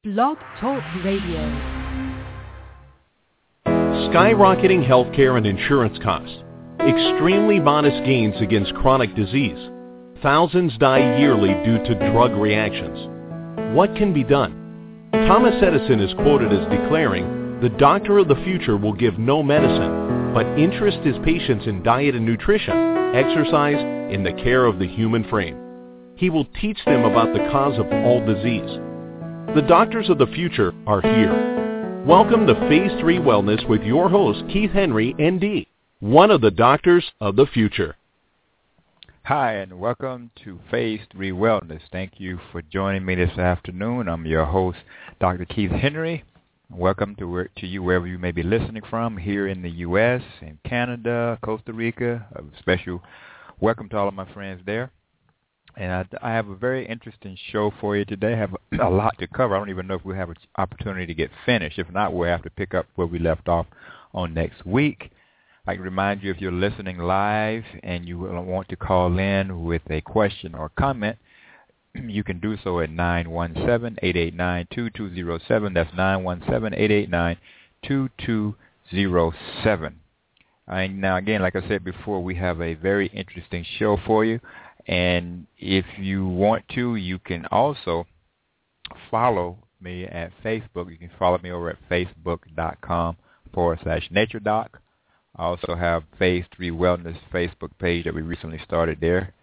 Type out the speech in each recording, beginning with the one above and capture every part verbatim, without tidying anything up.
Blog Talk Radio. Skyrocketing healthcare and insurance costs. Extremely modest gains against chronic disease. Thousands die yearly due to drug reactions. What can be done? Thomas Edison is quoted as declaring, "The doctor of the future will give no medicine, but interest his patients in diet and nutrition, exercise, in the care of the human frame. He will teach them about the cause of all disease." The doctors of the future are here. Welcome to Phase three Wellness with your host, Keith Henry, N D, one of the doctors of the future. Hi, and welcome to Phase three Wellness. Thank you for joining me this afternoon. I'm your host, Doctor Keith Henry. Welcome to, where, to you wherever you may be listening from, here in the U S, in Canada, Costa Rica. A special welcome to all of my friends there. And I, I have a very interesting show for you today. I have a, a lot to cover. I don't even know if we'll have an opportunity to get finished. If not, we'll have to pick up where we left off on next week. I can remind you, if you're listening live and you want to call in with a question or comment, you can do so at nine one seven, eight eight nine, two two zero seven. That's nine one seven, eight eight nine, two two zero seven. And now, again, like I said before, we have a very interesting show for you. And if you want to, you can also follow me at Facebook. You can follow me over at facebook.com forward slash NatureDoc. I also have Phase three Wellness Facebook page that we recently started there.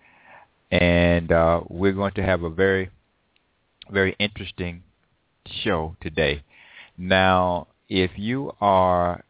And uh, we're going to have a very, very interesting show today. Now, if you are,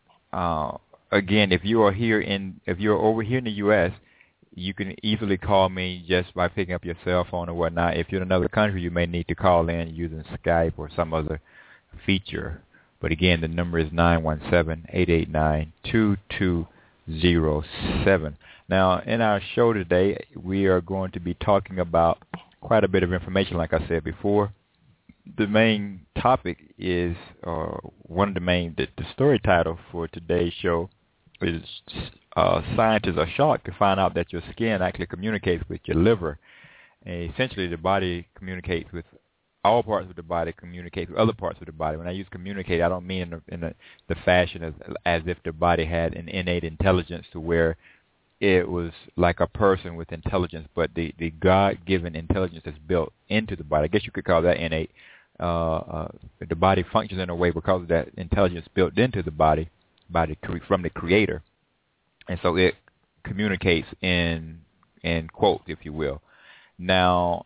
uh, again, if you are here in, if you're over here in the U S, you can easily call me just by picking up your cell phone or whatnot. If you're in another country, you may need to call in using Skype or some other feature. But again, the number is nine one seven, eight eight nine, two two zero seven. Now, in our show today, we are going to be talking about quite a bit of information, like I said before. The main topic is, uh, one of the main, the, the story title for today's show is uh, scientists are shocked to find out that your skin actually communicates with your liver. And essentially, the body communicates with all parts of the body, communicates with other parts of the body. When I use communicate, I don't mean in the, in the, the fashion as, as if the body had an innate intelligence to where it was like a person with intelligence, but the, the God-given intelligence that's built into the body. I guess you could call that innate. Uh, uh, the body functions in a way because of that intelligence built into the body by the from the Creator, and so it communicates in in quotes, if you will. Now,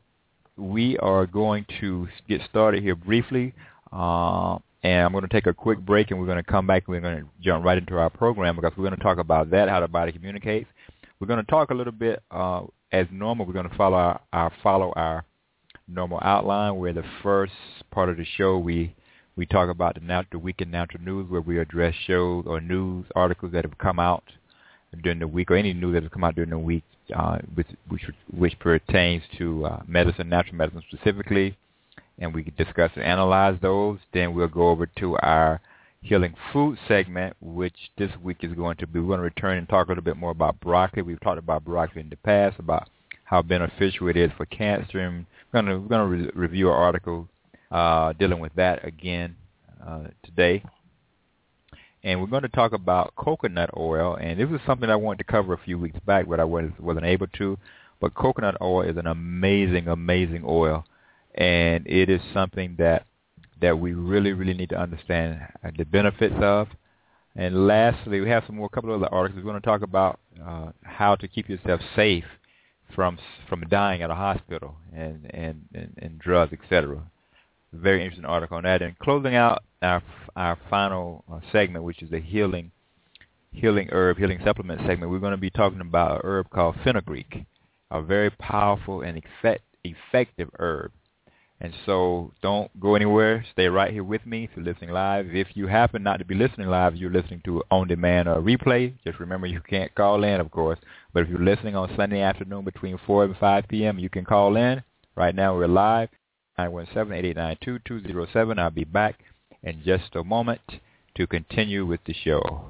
we are going to get started here briefly, uh, and I'm going to take a quick break, and we're going to come back, and we're going to jump right into our program because we're going to talk about that, how the body communicates. We're going to talk a little bit uh, as normal. We're going to follow our, our follow our normal outline, where the first part of the show we we talk about the, nat- the week in natural news, where we address shows or news articles that have come out during the week, or any news that has come out during the week, uh, which, which which pertains to uh, medicine, natural medicine specifically, and we can discuss and analyze those. Then we'll go over to our healing food segment, which this week is going to be, we're going to return and talk a little bit more about broccoli. We've talked about broccoli in the past, about how beneficial it is for cancer, and we're going to, we're going to re- review an article uh, dealing with that again uh, today. And we're going to talk about coconut oil, and this was something I wanted to cover a few weeks back, but I was, wasn't able to. But coconut oil is an amazing, amazing oil, and it is something that that we really, really need to understand the benefits of. And lastly, we have some more, a couple of other articles. We're going to talk about uh, how to keep yourself safe from from dying at a hospital and and, and, and drugs, et cetera. Very interesting article on that. And closing out our our final uh, segment, which is the healing healing herb, healing supplement segment, we're going to be talking about a herb called fenugreek, a very powerful and effect, effective herb. And so don't go anywhere. Stay right here with me if you're listening live. If you happen not to be listening live, you're listening to on-demand or replay. Just remember you can't call in, of course. But if you're listening on Sunday afternoon between four and five p.m., you can call in. Right now we're live, nine one seven, eight eight nine, two two zero seven. I'll be back in just a moment to continue with the show.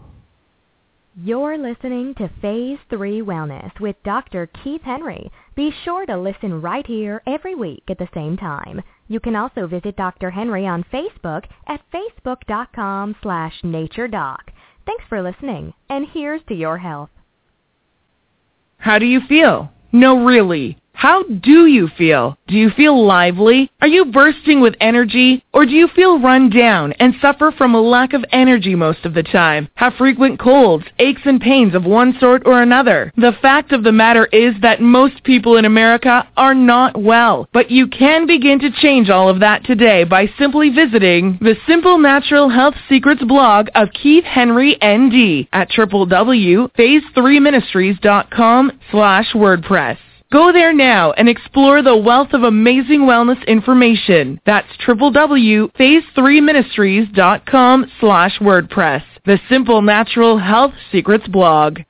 You're listening to Phase three Wellness with Doctor Keith Henry. Be sure to listen right here every week at the same time. You can also visit Doctor Henry on Facebook at facebook.com slash naturedoc. Thanks for listening, and here's to your health. How do you feel? No, really. How do you feel? Do you feel lively? Are you bursting with energy? Or do you feel run down and suffer from a lack of energy most of the time? Have frequent colds, aches and pains of one sort or another? The fact of the matter is that most people in America are not well. But you can begin to change all of that today by simply visiting the Simple Natural Health Secrets blog of Keith Henry, N D at w w w dot phase three ministries dot com slash WordPress. Go there now and explore the wealth of amazing wellness information. That's w w w dot phase three ministries dot com slash WordPress. The Simple Natural Health Secrets blog.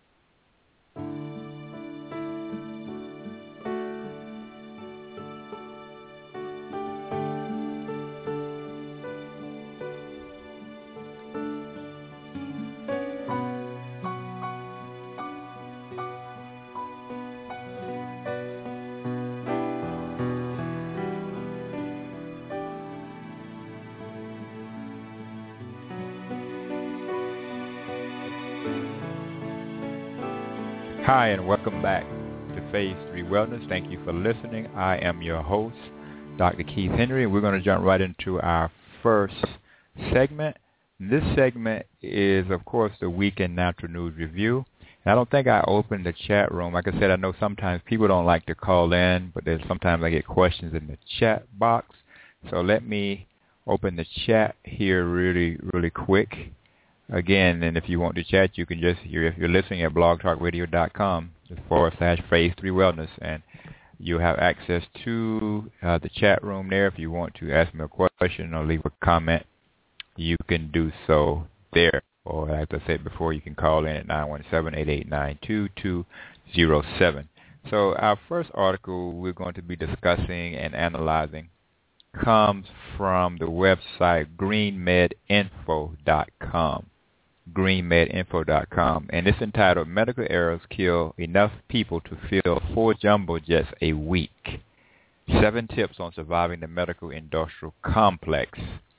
Hi, and welcome back to Phase three Wellness. Thank you for listening. I am your host, Doctor Keith Henry, and we're going to jump right into our first segment. This segment is, of course, the Week in Natural News Review. And I don't think I opened the chat room. Like I said, I know sometimes people don't like to call in, but there's sometimes I get questions in the chat box. So let me open the chat here really, really quick. Again, and if you want to chat, you can just, you're, if you're listening at blog talk radio dot com, forward slash phase three wellness, and you have access to uh, the chat room there. If you want to ask me a question or leave a comment, you can do so there. Or as I said before, you can call in at nine one seven, eight eight nine, two two zero seven. So our first article we're going to be discussing and analyzing comes from the website green med info dot com. green med info dot com, and it's entitled Medical Errors Kill Enough People to Fill Four Jumbo Jets a Week. Seven Tips on Surviving the Medical Industrial Complex.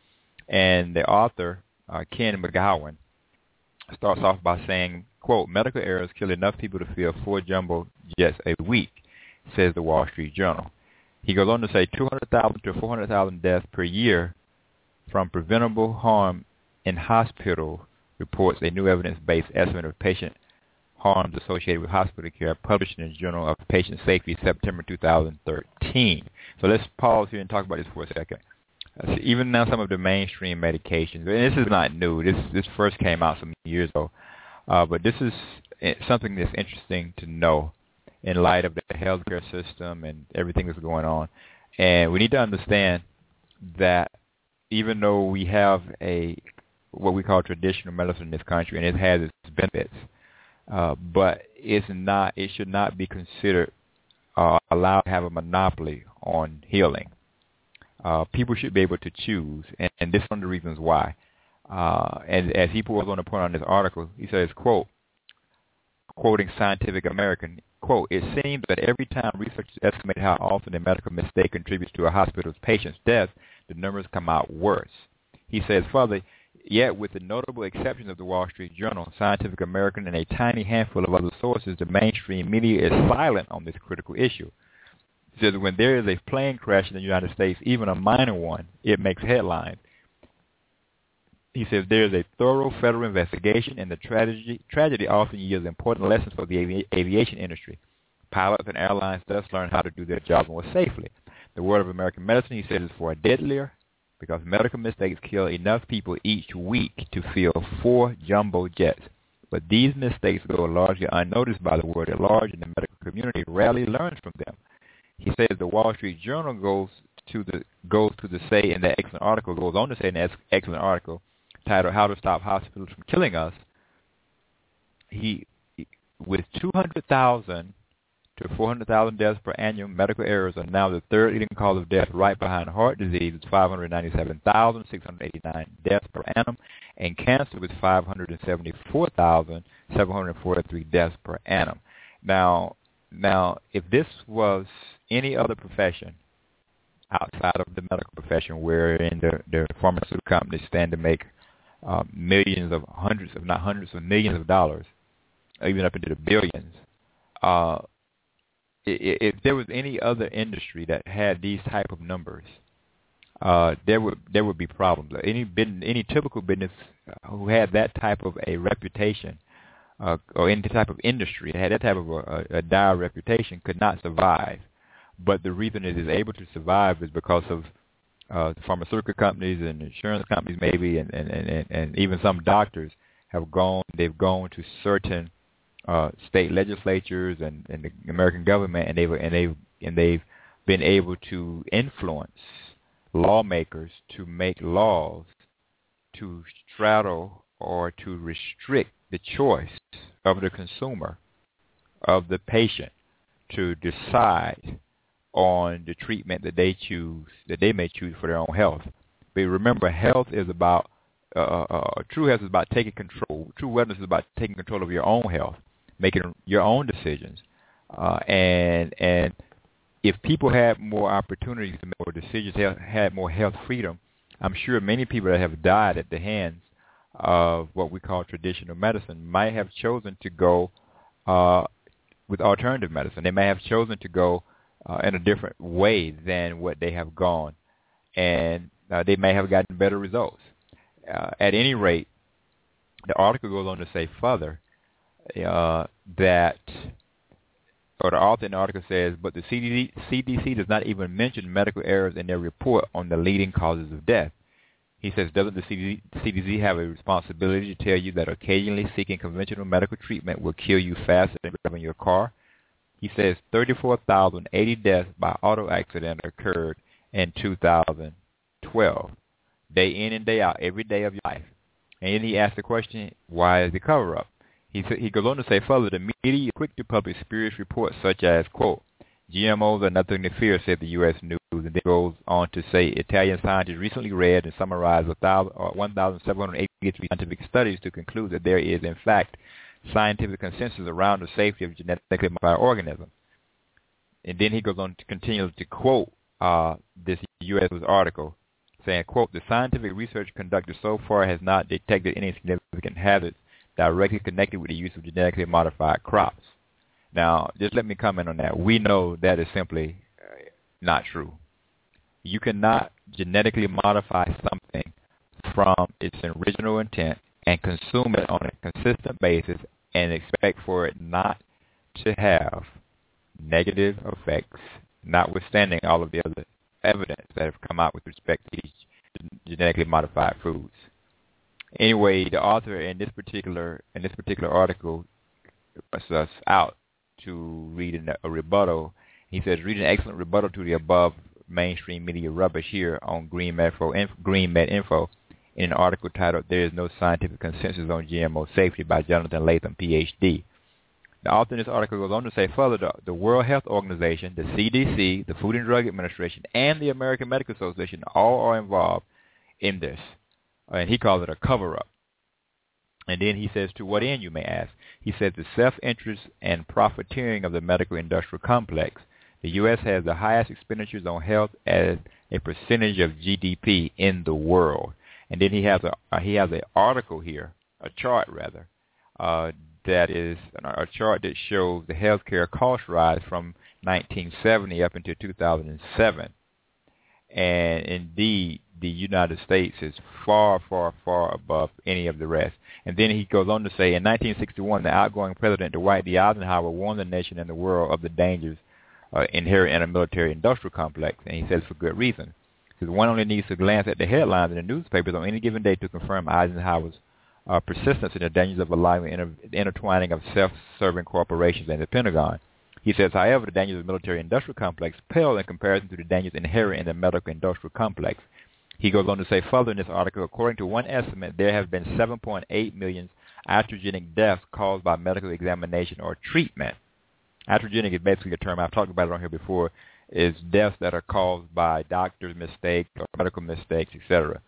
And the author, uh, Ken McGowan, starts off by saying, quote, medical errors kill enough people to fill four jumbo jets a week, says the Wall Street Journal. He goes on to say two hundred thousand to four hundred thousand deaths per year from preventable harm in hospital, reports a new evidence-based estimate of patient harms associated with hospital care published in the Journal of Patient Safety, September two thousand thirteen. So let's pause here and talk about this for a second. Uh, even now, some of the mainstream medications, and this is not new. This this first came out some years ago, uh, but this is something that's interesting to know in light of the healthcare system and everything that's going on. And we need to understand that even though we have a what we call traditional medicine in this country, and it has its benefits, uh, but it's not. It should not be considered uh, allowed to have a monopoly on healing. Uh, people should be able to choose, and, and this is one of the reasons why. Uh, and as he goes on to point on this article, he says, quote, quoting Scientific American, quote, it seems that every time researchers estimate how often a medical mistake contributes to a hospital's patient's death, the numbers come out worse. He says further, yet with the notable exceptions of the Wall Street Journal, Scientific American, and a tiny handful of other sources, the mainstream media is silent on this critical issue. He says when there is a plane crash in the United States, even a minor one, it makes headlines. He says there is a thorough federal investigation, and the tragedy, tragedy often yields important lessons for the avi- aviation industry. Pilots and airlines thus learn how to do their job more safely. The world of American medicine, he says, is far deadlier because medical mistakes kill enough people each week to fill four jumbo jets. But these mistakes go largely unnoticed by the world at large, and the medical community rarely learns from them. He says the Wall Street Journal goes to the goes to the say in that excellent article, goes on to say in that excellent article titled "How to Stop Hospitals from Killing Us." He, with two hundred thousand to four hundred thousand deaths per annum, medical errors are now the third leading cause of death, right behind heart disease with five hundred ninety-seven thousand six hundred eighty-nine deaths per annum, and cancer with five hundred seventy-four thousand seven hundred forty-three deaths per annum. Now, now, if this was any other profession, outside of the medical profession, wherein the, the pharmaceutical companies stand to make uh, millions of hundreds, if not hundreds of millions of dollars, even up into the billions. Uh, if, if there was any other industry that had these type of numbers, uh, there would there would be problems. Any any typical business who had that type of a reputation, uh, or any type of industry that had that type of a, a, a dire reputation, could not survive. But the reason it is able to survive is because of uh, the pharmaceutical companies and insurance companies, maybe, and, and, and, and even some doctors have gone. They've gone to certain uh, state legislatures and, and the American government, and they've and they've and they've been able to influence lawmakers to make laws to straddle or to restrict the choice of the consumer, of the patient, to decide on the treatment that they choose, that they may choose for their own health. But remember, health is about, uh, uh, true health is about taking control. True wellness is about taking control of your own health, making your own decisions. Uh, and and if people had more opportunities to make more decisions, had more health freedom, I'm sure many people that have died at the hands of what we call traditional medicine might have chosen to go uh, with alternative medicine. They may have chosen to go uh, in a different way than what they have gone, and uh, they may have gotten better results. Uh, at any rate, the article goes on to say further uh, that, or the author in the article says, but the C D C does not even mention medical errors in their report on the leading causes of death. He says, doesn't the C D C have a responsibility to tell you that occasionally seeking conventional medical treatment will kill you faster than driving your car? He says thirty-four thousand eighty deaths by auto accident occurred in two thousand twelve, day in and day out, every day of your life. And then he asked the question, why is the cover-up? He, he goes on to say further, the media is quick to publish spurious reports such as, quote, G M Os are nothing to fear, said the U S News, and then goes on to say Italian scientists recently read and summarized one thousand seven hundred eighty-three scientific studies to conclude that there is, in fact, scientific consensus around the safety of genetically modified organisms. And then he goes on to continue to quote uh, this U S article, saying, quote, the scientific research conducted so far has not detected any significant hazards directly connected with the use of genetically modified crops. Now, just let me comment on that. We know that is simply uh, not true. You cannot genetically modify something from its original intent and consume it on a consistent basis and expect for it not to have negative effects, notwithstanding all of the other evidence that have come out with respect to these genetically modified foods. Anyway, the author in this particular in this particular article puts us out to read a rebuttal. He says, read an excellent rebuttal to the above mainstream media rubbish here on Green Med Info, Green Med Info in an article titled, There is no Scientific Consensus on G M O Safety by Jonathan Latham, P H D. The author in this article goes on to say further, the, the World Health Organization, the C D C, the Food and Drug Administration, and the American Medical Association all are involved in this. And he calls it a cover-up. And then he says, to what end, you may ask? He says, the self-interest and profiteering of the medical industrial complex. The U S has the highest expenditures on health as a percentage of G D P in the world. And then he has a uh, he has an article here, a chart rather, uh, that is a chart that shows the healthcare cost rise from nineteen seventy up until two thousand seven. And indeed, the United States is far, far, far above any of the rest. And then he goes on to say, in nineteen sixty-one, the outgoing president, Dwight D. Eisenhower, warned the nation and the world of the dangers uh, inherent in a military-industrial complex, and he says for good reason. Because one only needs to glance at the headlines in the newspapers on any given day to confirm Eisenhower's uh, persistence in the dangers of allowing inter- intertwining of self-serving corporations and the Pentagon. He says, however, the dangers of the military-industrial complex pale in comparison to the dangers inherent in the medical-industrial complex. He goes on to say further in this article, according to one estimate, there have been seven point eight million iatrogenic deaths caused by medical examination or treatment. Iatrogenic is basically a term, I've talked about it on here before, is deaths that are caused by doctor's mistakes or medical mistakes, et cetera.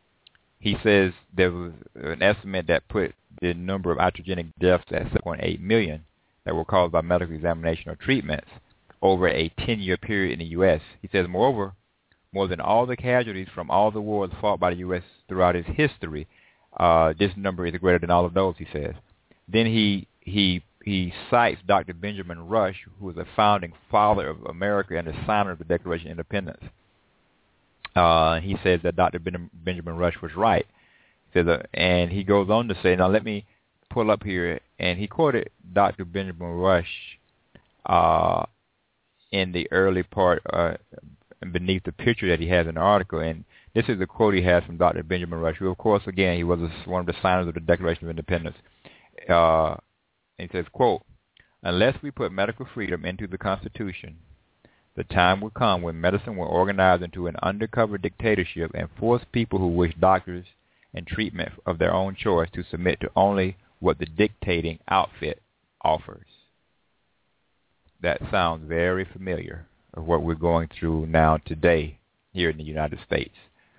He says there was an estimate that put the number of iatrogenic deaths at seven point eight million that were caused by medical examination or treatments over a ten-year period in the U S. He says, moreover, more than all the casualties from all the wars fought by the U S throughout its history. Uh, this number is greater than all of those, he says. Then he he he cites Doctor Benjamin Rush, who was a founding father of America and the signer of the Declaration of Independence. Uh, he says that Doctor Ben, Benjamin Rush was right. He says, uh, and he goes on to say, now let me pull up here, and he quoted Doctor Benjamin Rush uh, in the early part, uh, beneath the picture that he has in the article, and this is the quote he has from Doctor Benjamin Rush, who, of course, again, he was one of the signers of the Declaration of Independence. Uh, he says, quote, unless we put medical freedom into the Constitution, the time will come when medicine will organize into an undercover dictatorship and force people who wish doctors and treatment of their own choice to submit to only what the dictating outfit offers. That sounds very familiar of what we're going through now today here in the United States.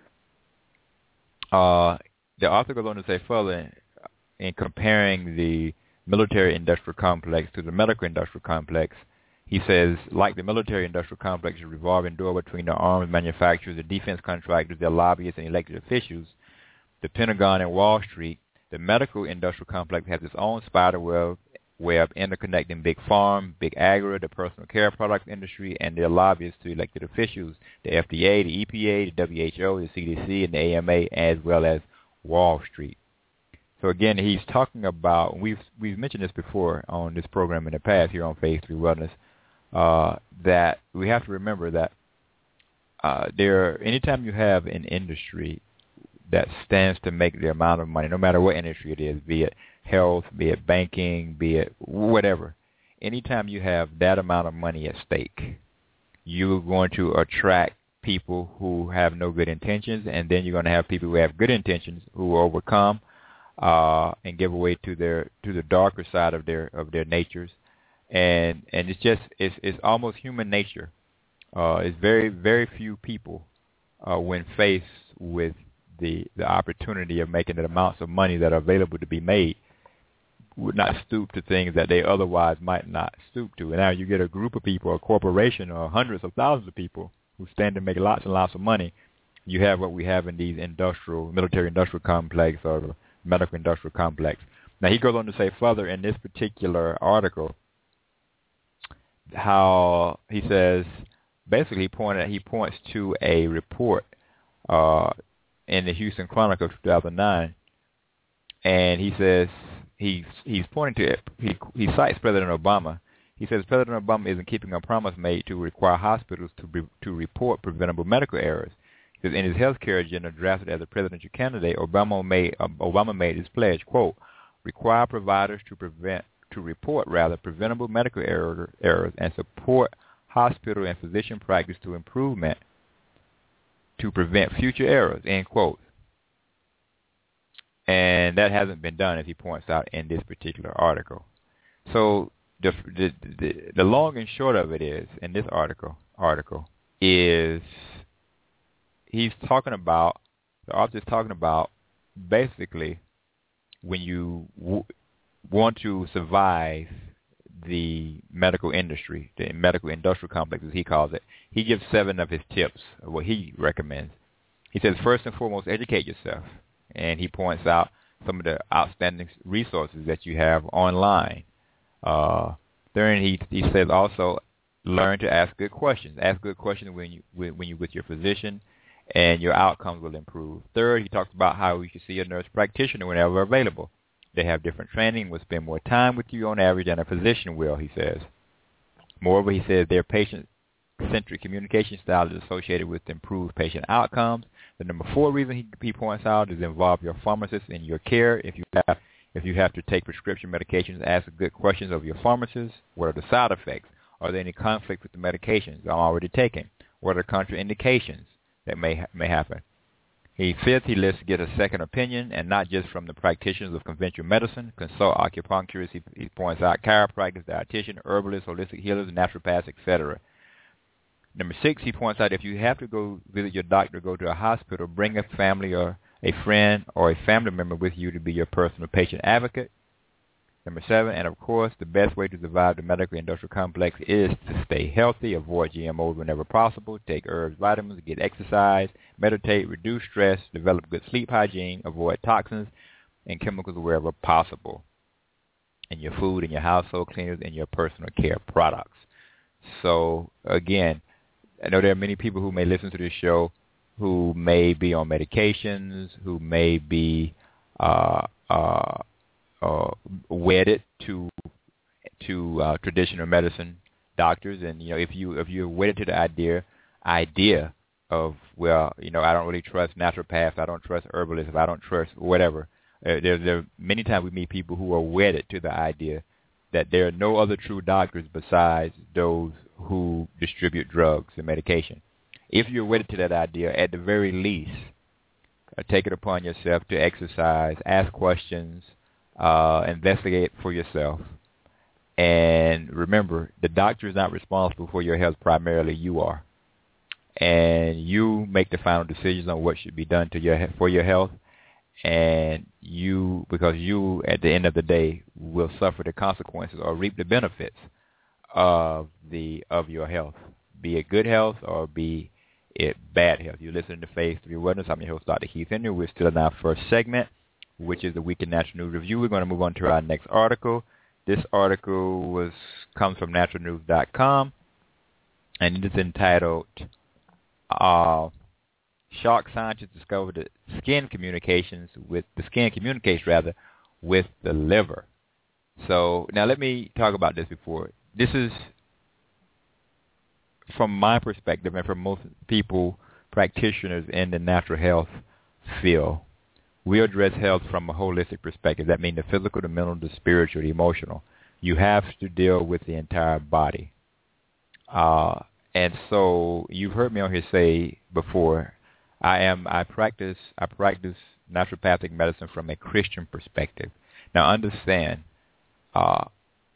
Uh, the author goes on to say further, in comparing the military-industrial complex to the medical-industrial complex, he says, like the military-industrial complex, a revolving door between the arms manufacturers, the defense contractors, their lobbyists, and elected officials, the Pentagon and Wall Street, the medical-industrial complex has its own spider web, web interconnecting big farm, big agri, the personal care products industry, and their lobbyists to elected officials, the F D A, the E P A, the W H O, the C D C, and the A M A, as well as Wall Street. So again, he's talking about, we've we've mentioned this before on this program in the past here on Phase three Wellness, uh, that we have to remember that uh, there, anytime you have an industry that stands to make the amount of money, no matter what industry it is, be it health, be it banking, be it whatever, anytime you have that amount of money at stake, you're going to attract people who have no good intentions, and then you're going to have people who have good intentions who overcome uh, and give away to their to the darker side of their of their natures, and and it's just it's it's almost human nature. Uh, it's very very few people uh, when faced with the the opportunity of making the amounts of money that are available to be made would not stoop to things that they otherwise might not stoop to. And now you get a group of people, a corporation, or hundreds of thousands of people who stand to make lots and lots of money. You have what we have in these industrial, military-industrial complex or medical-industrial complex. Now he goes on to say further in this particular article how he says, basically he pointed he points to a report uh, in the Houston Chronicle of two thousand nine, and he says he's he's pointing to it. He he cites President Obama. He says President Obama isn't keeping a promise made to require hospitals to be, to report preventable medical errors. He says in his health care agenda drafted as a presidential candidate, Obama made uh, Obama made his pledge, quote, require providers to prevent to report rather preventable medical error, errors and support hospital and physician practice to improvement to prevent future errors, end quote. And that hasn't been done, as he points out in this particular article. So the the the, the long and short of it is, in this article article, is he's talking about, the author is talking about basically when you w- want to survive the medical industry, the medical industrial complex, as he calls it, he gives seven of his tips of what he recommends. He says, first and foremost, educate yourself. And he points out some of the outstanding resources that you have online. Uh, then he he says also, learn to ask good questions. Ask good questions when you when, when you're with your physician, and your outcomes will improve. Third, he talks about how you should see a nurse practitioner whenever available. They have different training, will spend more time with you on average than a physician will, he says. Moreover, he says their patient-centric communication style is associated with improved patient outcomes. The number four reason he, he points out is involve your pharmacist in your care. If you have if you have to take prescription medications, ask good questions of your pharmacist. What are the side effects? Are there any conflict with the medications I'm already taking? What are the contraindications that may may happen? He fifth, he lists to get a second opinion, and not just from the practitioners of conventional medicine. Consult acupuncturists, he, he points out, chiropractors, dietitians, herbalists, holistic healers, naturopaths, et cetera. Number six, he points out if you have to go visit your doctor, go to a hospital, bring a family or a friend or a family member with you to be your personal patient advocate. Number seven, and of course, the best way to survive the medical-industrial complex is to stay healthy, avoid G M Os whenever possible, take herbs, vitamins, get exercise, meditate, reduce stress, develop good sleep hygiene, avoid toxins and chemicals wherever possible in your food, in your household cleaners, and your personal care products. So, again, I know there are many people who may listen to this show who may be on medications, who may be uh, uh, uh, wedded to to uh, traditional medicine doctors, and you know, if you if you're wedded to the idea idea of, well, you know, I don't really trust naturopaths, I don't trust herbalists, I don't trust whatever. Uh, there, there are many times we meet people who are wedded to the idea that there are no other true doctors besides those who distribute drugs and medication. If you're wedded to that idea, at the very least, uh, take it upon yourself to exercise, ask questions, uh, investigate for yourself. And remember, the doctor is not responsible for your health. Primarily, you are. And you make the final decisions on what should be done to your for your health. And you, because you, at the end of the day, will suffer the consequences or reap the benefits of the of your health, be it good health or be it bad health. You listen to Phase three Wellness. I'm your host, Doctor Keith Henry. We're still in our first segment, which is the Week in Natural News Review. We're going to move on to our next article. This article was comes from natural news dot com, and it is entitled uh, "Shock Scientists Discovered that Skin Communications with the Skin Communicates rather with the Liver." So now let me talk about this before. This is, from my perspective, and from most people, practitioners in the natural health field, we address health from a holistic perspective. That means the physical, the mental, the spiritual, the emotional. You have to deal with the entire body. Uh, and so you've heard me on here say before, I am I practice I practice naturopathic medicine from a Christian perspective. Now understand, uh,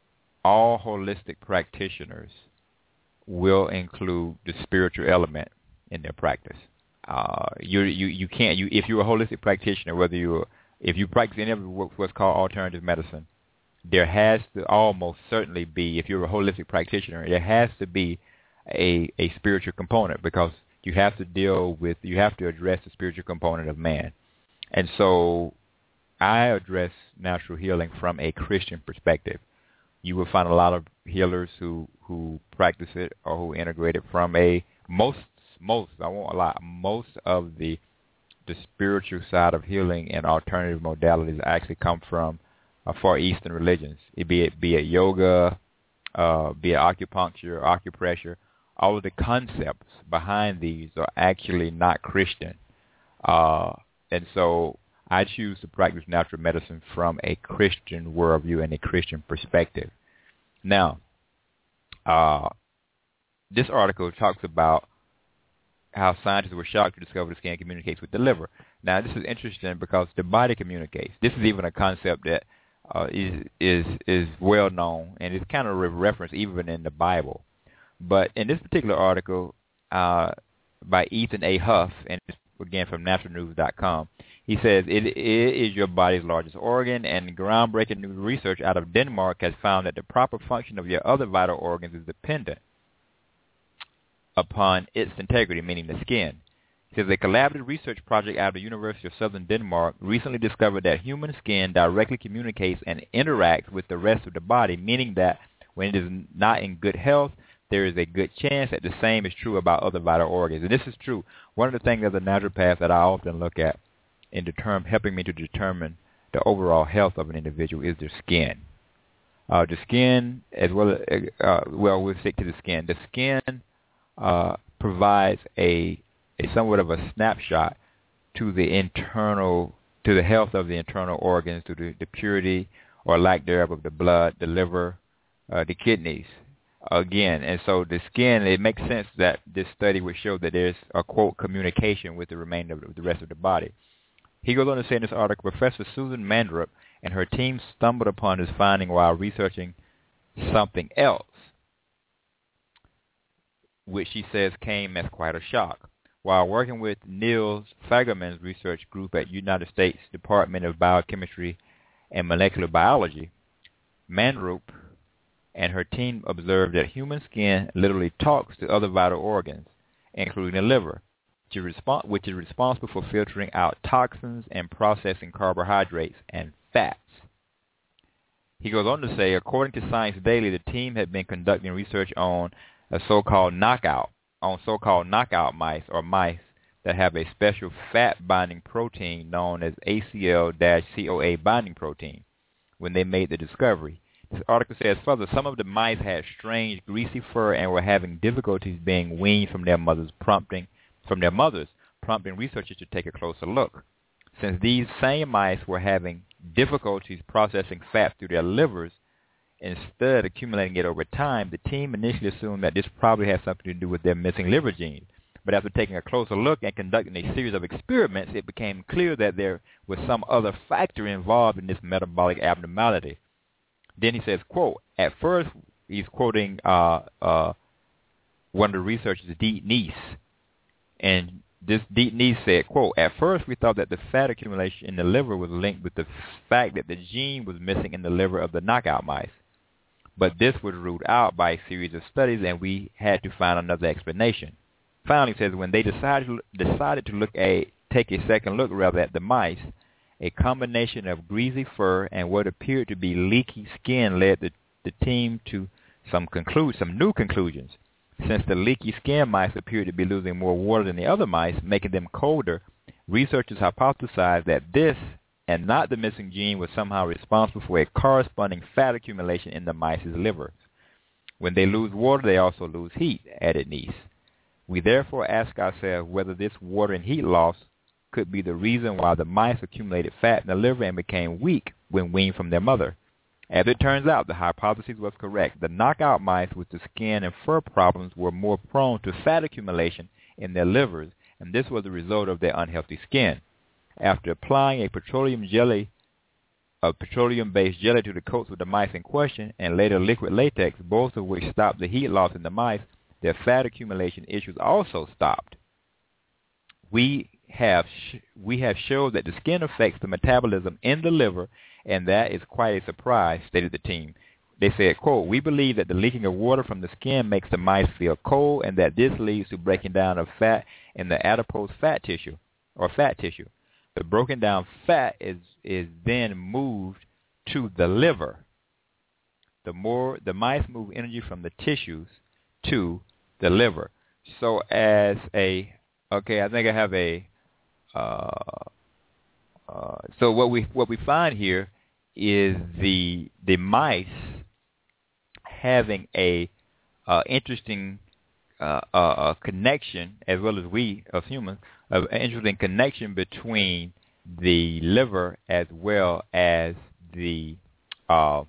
all holistic practitioners will include the spiritual element in their practice. Uh, you you you can't you if you're a holistic practitioner, whether you if you practice any of what's called alternative medicine, there has to almost certainly be, if you're a holistic practitioner, there has to be a a spiritual component, because you have to deal with you have to address the spiritual component of man. And so I address natural healing from a Christian perspective. You will find a lot of healers who who practice it or who integrate it from a most Most, I won't lie, most of the the spiritual side of healing and alternative modalities actually come from uh, Far Eastern religions, it be it be it yoga, uh, be it acupuncture, acupressure. All of the concepts behind these are actually not Christian, uh, and so I choose to practice natural medicine from a Christian worldview and a Christian perspective. Now, uh, this article talks about how scientists were shocked to discover the skin communicates with the liver. Now, this is interesting because the body communicates. This is even a concept that uh, is is is well known, and it's kind of referenced even in the Bible. But in this particular article uh, by Ethan A. Huff, and it's again from natural news dot com, he says, it, it is your body's largest organ, and groundbreaking new research out of Denmark has found that the proper function of your other vital organs is dependent upon its integrity, meaning the skin. It says a collaborative research project out of the University of Southern Denmark recently discovered that human skin directly communicates and interacts with the rest of the body, meaning that when it is not in good health, there is a good chance that the same is true about other vital organs. And this is true. One of the things as a naturopath that I often look at in determine, helping me to determine the overall health of an individual is their skin. Uh, the skin, as well as, uh, well, we'll stick to the skin. The skin Uh, provides a, a somewhat of a snapshot to the internal, to the health of the internal organs, to the, the purity or lack thereof of the blood, the liver, uh, the kidneys. Again, and so the skin, it makes sense that this study would show that there's a, quote, communication with the remainder of the rest of the body. He goes on to say in this article, Professor Susan Mandrup and her team stumbled upon this finding while researching something else, which she says came as quite a shock. While working with Niels Fagerman's research group at United States Department of Biochemistry and Molecular Biology, Manrup and her team observed that human skin literally talks to other vital organs, including the liver, which is, respons- which is responsible for filtering out toxins and processing carbohydrates and fats. He goes on to say, according to Science Daily, the team had been conducting research on a so-called knockout, on so-called knockout mice or mice that have a special fat-binding protein known as A C L C O A binding protein when they made the discovery. This article says further, some of the mice had strange, greasy fur and were having difficulties being weaned from their mothers, prompting from their mothers, prompting researchers to take a closer look. Since these same mice were having difficulties processing fat through their livers, instead accumulating it over time, the team initially assumed that this probably had something to do with their missing liver genes. But after taking a closer look and conducting a series of experiments, it became clear that there was some other factor involved in this metabolic abnormality. Then he says, quote, at first, he's quoting uh, uh, one of the researchers, Deet Neese, and this Deet Neese said, quote, at first we thought that the fat accumulation in the liver was linked with the fact that the gene was missing in the liver of the knockout mice. But this was ruled out by a series of studies, and we had to find another explanation. Finally, he says, when they decided to, decided to look at, take a second look rather at the mice, a combination of greasy fur and what appeared to be leaky skin led the, the team to some conclude some new conclusions. Since the leaky skin mice appeared to be losing more water than the other mice, making them colder, researchers hypothesized that this and not the missing gene was somehow responsible for a corresponding fat accumulation in the mice's livers. When they lose water, they also lose heat, added Neese. We therefore ask ourselves whether this water and heat loss could be the reason why the mice accumulated fat in the liver and became weak when weaned from their mother. As it turns out, the hypothesis was correct. The knockout mice with the skin and fur problems were more prone to fat accumulation in their livers, and this was the result of their unhealthy skin. After applying a petroleum jelly, a petroleum-based jelly to the coats of the mice in question, and later liquid latex, both of which stopped the heat loss in the mice, their fat accumulation issues also stopped. We have sh- we have showed that the skin affects the metabolism in the liver, and that is quite a surprise, stated the team. They said, quote, we believe that the leaking of water from the skin makes the mice feel cold, and that this leads to breaking down of fat in the adipose fat tissue, or fat tissue. The broken down fat is is then moved to the liver. The more the mice move energy from the tissues to the liver. So as a okay, I think I have a. Uh, uh, so what we what we find here is the the mice having a uh, interesting uh, uh, connection, as well as we as humans, an interesting connection between the liver as well as the uh,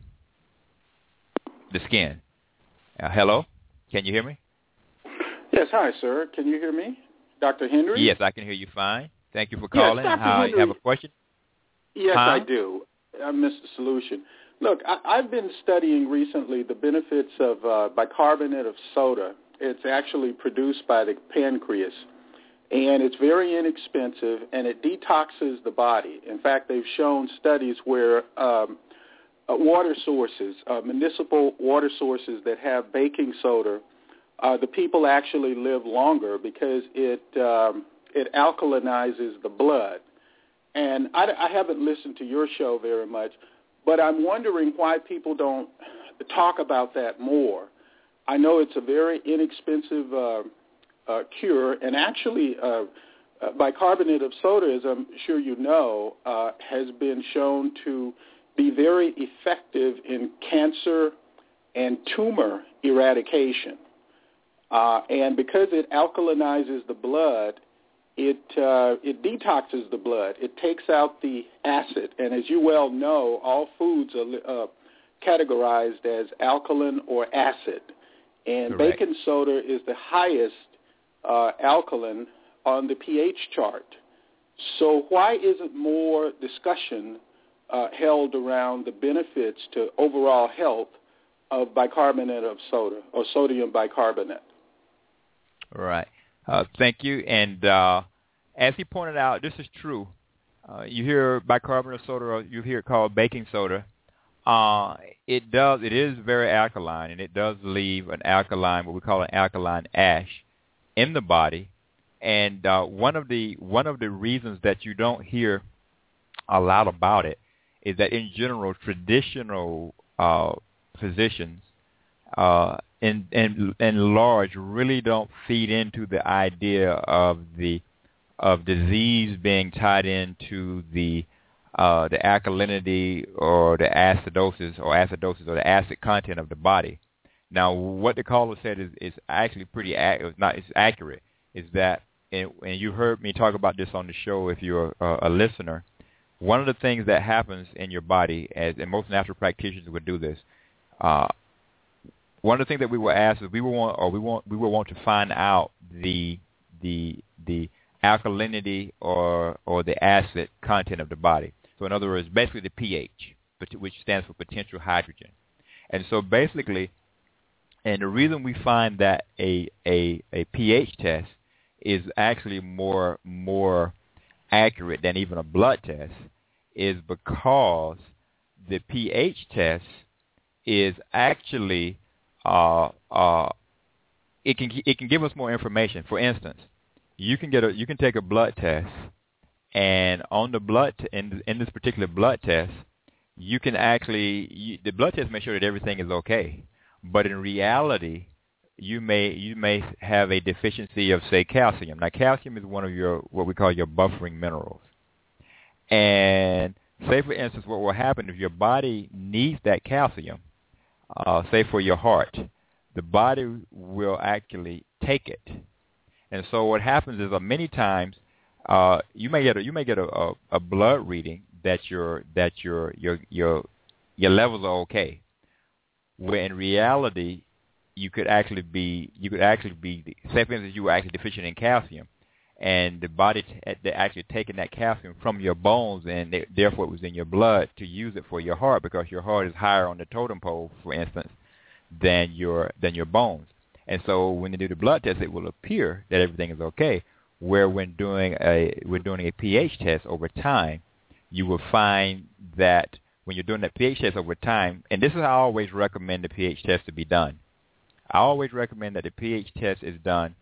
the skin. Uh, hello, can you hear me? Yes, hi, sir. Can you hear me? Doctor Henry? Yes, I can hear you fine. Thank you for calling. Yes, Doctor How, Henry. you have a question? Yes, huh? I do. I'm Mister Solution. Look, I, I've been studying recently the benefits of uh, bicarbonate of soda. It's actually produced by the pancreas, and it's very inexpensive, and it detoxes the body. In fact, they've shown studies where um, uh, water sources, uh, municipal water sources that have baking soda, Uh, the people actually live longer because it um, it alkalinizes the blood. And I, I haven't listened to your show very much, but I'm wondering why people don't talk about that more. I know it's a very inexpensive uh, uh, cure, and actually uh, uh, bicarbonate of soda, as I'm sure you know, uh, has been shown to be very effective in cancer and tumor eradication. Uh, and because it alkalinizes the blood, it uh, it detoxes the blood. It takes out the acid. And as you well know, all foods are uh, categorized as alkaline or acid. And Correct. Baking soda is the highest uh, alkaline on the pH chart. So why isn't more discussion uh, held around the benefits to overall health of bicarbonate of soda or sodium bicarbonate? Right. Uh, thank you. And uh, as he pointed out, this is true. Uh, you hear bicarbonate of soda, or you hear it called baking soda. uh, it does. It is very alkaline, and it does leave an alkaline, what we call an alkaline ash, in the body. And uh, one of the one of the reasons that you don't hear a lot about it is that in general, traditional uh, physicians, uh, in, in in large, really don't feed into the idea of the of disease being tied into the uh, the alkalinity or the acidosis or acidosis or the acid content of the body. Now, what the caller said is, is actually pretty ac- not it's accurate. Is that and, and you heard me talk about this on the show if you're a, a listener. One of the things that happens in your body, as and most natural practitioners would do this, uh, one of the things that we will ask is we will want or we want we will want to find out the the the alkalinity or or the acid content of the body. So in other words, basically the pH, which stands for potential hydrogen. And so basically, and the reason we find that a a, a pH test is actually more more accurate than even a blood test is because the pH test is actually uh, uh, it can it can give us more information. For instance, you can get a you can take a blood test, and on the blood t- in in this particular blood test, you can actually you, the blood test makes sure that everything is okay, but in reality, you may you may have a deficiency of, say, calcium. Now, calcium is one of your what we call your buffering minerals. And say, for instance, what will happen if your body needs that calcium, uh, say for your heart, the body will actually take it. And so what happens is uh, many times uh, you may get a, you may get a, a, a blood reading that your that your your your your levels are okay, where in reality you could actually be you could actually be say for instance you were actually deficient in calcium, and the body t- they actually taking that calcium from your bones, and they, therefore it was in your blood to use it for your heart, because your heart is higher on the totem pole, for instance, than your than your bones. And so when they do the blood test, it will appear that everything is okay. Where when doing a we're doing a pH test over time, you will find that when you're doing that pH test over time, and this is how I always recommend the pH test to be done. I always recommend that the pH test is done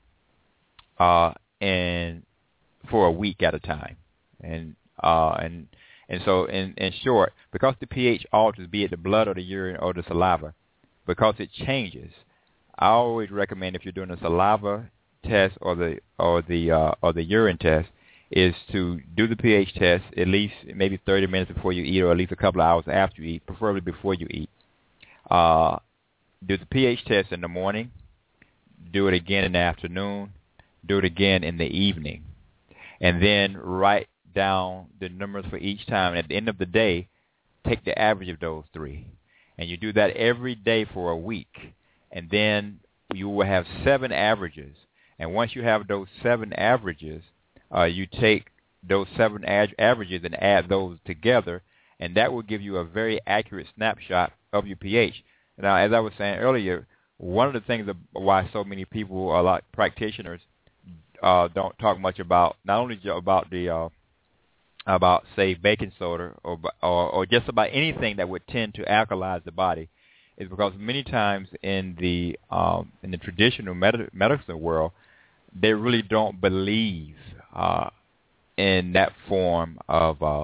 uh, and for a week at a time. And uh, and and so in, in short, because the pH alters, be it the blood or the urine or the saliva, because it changes, I always recommend if you're doing a saliva test or the or the uh, or the urine test, is to do the pH test at least maybe thirty minutes before you eat, or at least a couple of hours after you eat, preferably before you eat. Uh, do the pH test in the morning, do it again in the afternoon, do it again in the evening, and then write down the numbers for each time. And at the end of the day, take the average of those three. And you do that every day for a week. And then you will have seven averages. And once you have those seven averages, uh, you take those seven ad- averages and add those together, and that will give you a very accurate snapshot of your pH. Now, as I was saying earlier, one of the things why so many people, a lot of practitioners, uh, don't talk much about, not only about the, uh, about say baking soda or, or or just about anything that would tend to alkalize the body, is because many times in the um, in the traditional med- medicine world, they really don't believe uh, in that form of uh,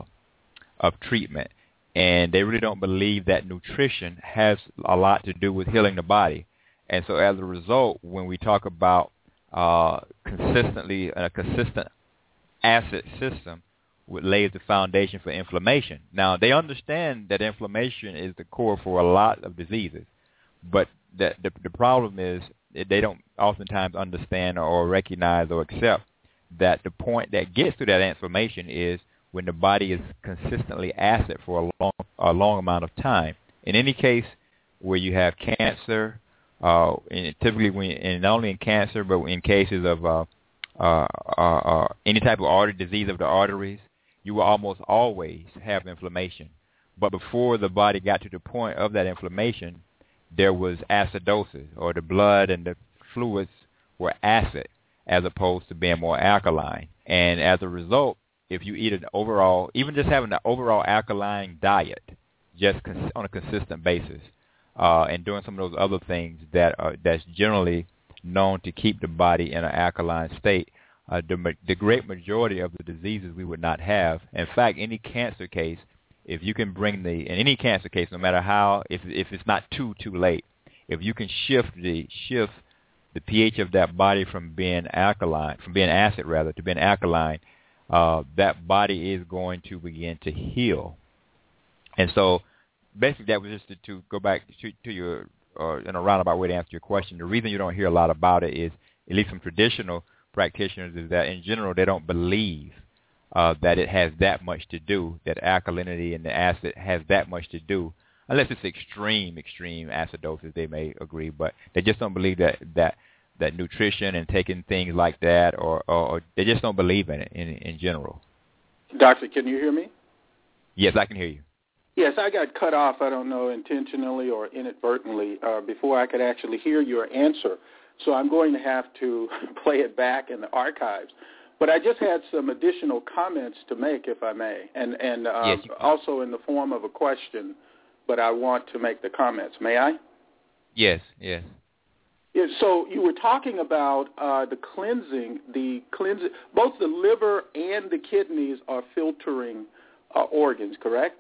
of treatment. And they really don't believe that nutrition has a lot to do with healing the body. And so as a result, when we talk about uh, consistently a consistent acid system, which lays the foundation for inflammation. Now, they understand that inflammation is the core for a lot of diseases, but the, the, the problem is they don't oftentimes understand or recognize or accept that the point that gets to that inflammation is when the body is consistently acid for a long, a long amount of time. In any case where you have cancer, uh, and typically when, and not only in cancer, but in cases of uh, uh, uh, uh, any type of artery disease of the arteries, you will almost always have inflammation. But before the body got to the point of that inflammation, there was acidosis, or the blood and the fluids were acid as opposed to being more alkaline. And as a result, if you eat an overall, even just having an overall alkaline diet, just cons- on a consistent basis, uh, and doing some of those other things that are that's generally known to keep the body in an alkaline state, uh, the, the great majority of the diseases we would not have. In fact, any cancer case, if you can bring the in any cancer case, no matter how, if if it's not too too late, if you can shift the shift the pH of that body from being alkaline, from being acid rather, to being alkaline, uh, that body is going to begin to heal. And so, basically, that was just to, to go back to, to your uh, in a roundabout way to answer your question. The reason you don't hear a lot about it is, at least from traditional practitioners, is that in general they don't believe uh, that it has that much to do, that alkalinity and the acid has that much to do, unless it's extreme, extreme acidosis, they may agree, but they just don't believe that that, that nutrition and taking things like that, or, or, or they just don't believe in it in, in general. Doctor, can you hear me? Yes, I can hear you. Yes, I got cut off, I don't know, intentionally or inadvertently, uh, before I could actually hear your answer. So I'm going to have to play it back in the archives. But I just had some additional comments to make, if I may, and, and uh, yes, also in the form of a question, but I want to make the comments. May I? Yes, yes. Yeah, so you were talking about uh, the cleansing, the cleansing, both the liver and the kidneys are filtering uh, organs, correct?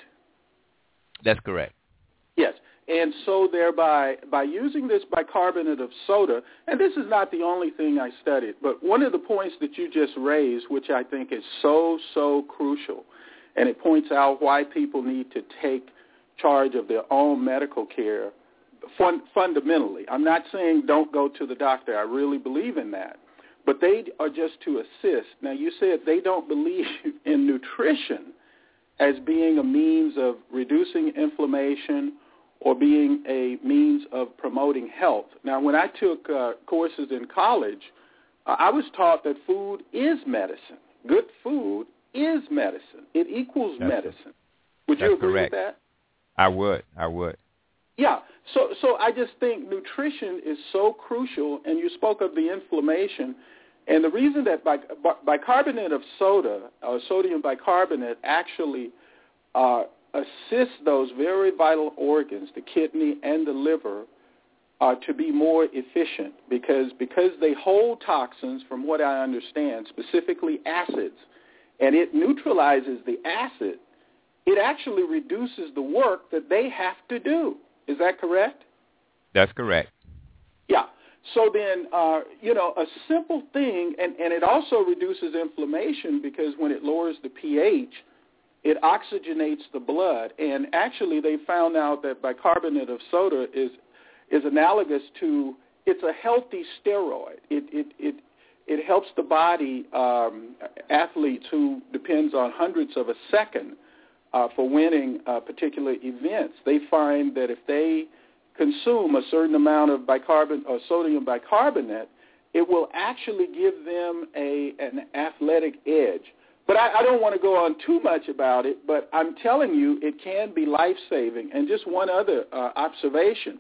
That's correct. Yes, and so thereby, by using this bicarbonate of soda, and this is not the only thing I studied, but one of the points that you just raised, which I think is so, so crucial, and it points out why people need to take charge of their own medical care fun, fundamentally. I'm not saying don't go to the doctor. I really believe in that. But they are just to assist. Now, you said they don't believe in nutrition as being a means of reducing inflammation or being a means of promoting health. Now, when I took uh, courses in college, uh, I was taught that food is medicine. Good food is medicine. It equals that's medicine. Would you agree correct. with that? I would. I would. Yeah. So, so I just think nutrition is so crucial, and you spoke of the inflammation. And the reason that bic- bicarbonate of soda, or sodium bicarbonate, actually uh, assists those very vital organs, the kidney and the liver, uh, to be more efficient because because they hold toxins, from what I understand, specifically acids, and it neutralizes the acid, it actually reduces the work that they have to do. Is that correct? That's correct. Yeah. So then, uh, you know, a simple thing, and, and it also reduces inflammation because when it lowers the pH, it oxygenates the blood. And actually they found out that bicarbonate of soda is is analogous to, it's a healthy steroid. It it it, it helps the body, um, athletes who depends on hundredths of a second uh, for winning uh, particular events. They find that if they consume a certain amount of bicarbonate or sodium bicarbonate, it will actually give them a an athletic edge. But I, I don't want to go on too much about it, but I'm telling you it can be life-saving. And just one other uh, observation.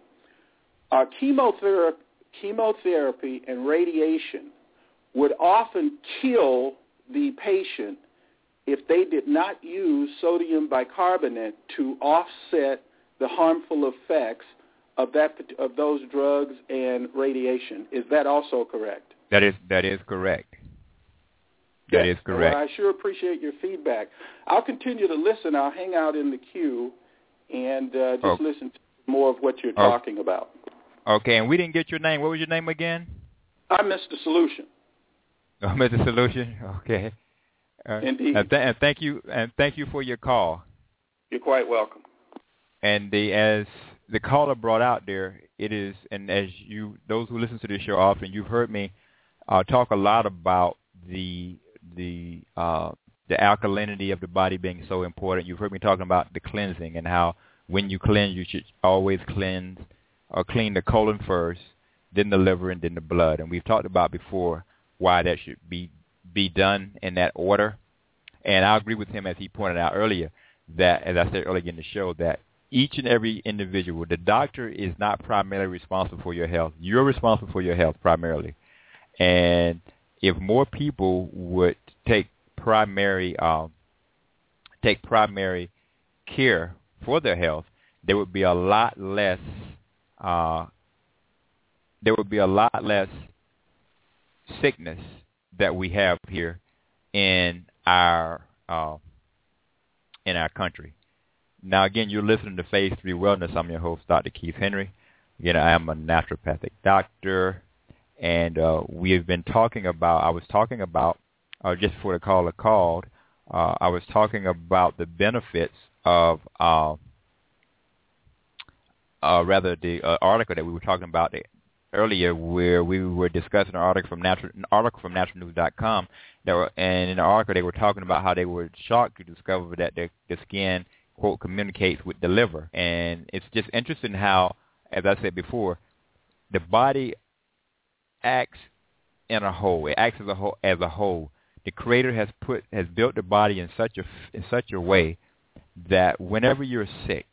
Uh, chemotherapy, chemotherapy and radiation would often kill the patient if they did not use sodium bicarbonate to offset the harmful effects of that of those drugs and radiation. Is that also correct? That is that is correct. That yes. is correct. Well, I sure appreciate your feedback. I'll continue to listen. I'll hang out in the queue and uh, just oh. listen to more of what you're oh. talking about. Okay, and we didn't get your name. What was your name again? I'm Mister Solution. Oh, Mister Solution. Okay. Uh, Indeed. And, th- and thank you. And thank you for your call. You're quite welcome. And the as the caller brought out there, it is, and as you, those who listen to this show often, you've heard me uh, talk a lot about the the uh, the alkalinity of the body being so important. You've heard me talking about the cleansing and how when you cleanse, you should always cleanse or clean the colon first, then the liver, and then the blood. And we've talked about before why that should be be done in that order. And I agree with him, as he pointed out earlier, that, as I said earlier in the show, that each and every individual, the doctor is not primarily responsible for your health. You're responsible for your health primarily. And if more people would take primary um, take primary care for their health, there would be a lot less. Uh, there would be a lot less sickness that we have here in our uh, in our country. Now, again, you're listening to Phase Three Wellness. I'm your host, Doctor Keith Henry. Again, I am a naturopathic doctor, and uh, we have been talking about. I was talking about uh, just before the caller called. Uh, I was talking about the benefits of, uh, uh, rather the uh, article that we were talking about the, earlier, where we were discussing an article from natural an article from natural news dot com. That were, and in the article they were talking about how they were shocked to discover that the, the skin, quote, communicates with the liver. And it's just interesting how, as I said before, the body acts in a whole. It acts as a whole. As a whole. The Creator has put has built the body in such a in such a way that whenever you're sick,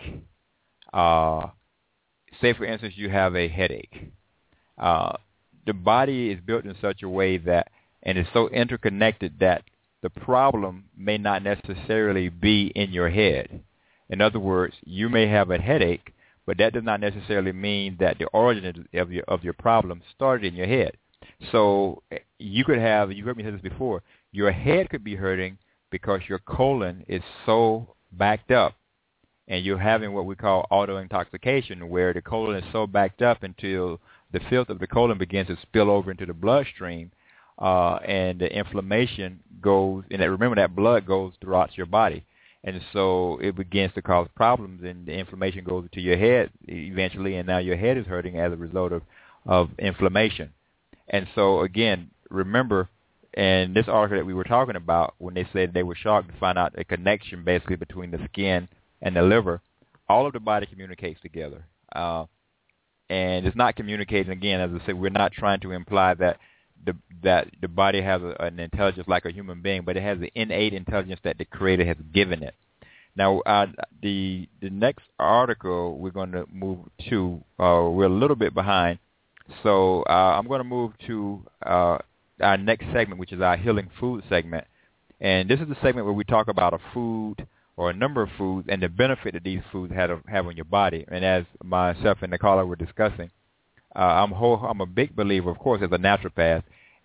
uh, say for instance you have a headache, uh, the body is built in such a way that, and is so interconnected that the problem may not necessarily be in your head. In other words, you may have a headache, but that does not necessarily mean that the origin of your of your problem started in your head. So you could have, you heard me say this before, your head could be hurting because your colon is so backed up, and you're having what we call autointoxication, where the colon is so backed up until the filth of the colon begins to spill over into the bloodstream, uh, and the inflammation goes, and remember that blood goes throughout your body. And so it begins to cause problems, and the inflammation goes to your head eventually, and now your head is hurting as a result of, of inflammation. And so, again, remember, in this article that we were talking about, when they said they were shocked to find out a connection basically between the skin and the liver, all of the body communicates together. Uh, and it's not communicating, again, as I said, we're not trying to imply that the that the body has a, an intelligence like a human being, but it has the innate intelligence that the Creator has given it. Now, uh, the the next article we're going to move to, uh, we're a little bit behind, so uh, I'm going to move to uh, our next segment, which is our Healing Food segment. And this is the segment where we talk about a food or a number of foods and the benefit that these foods have, have on your body. And as myself and the caller were discussing, uh, I'm, whole, I'm a big believer, of course, as a naturopath,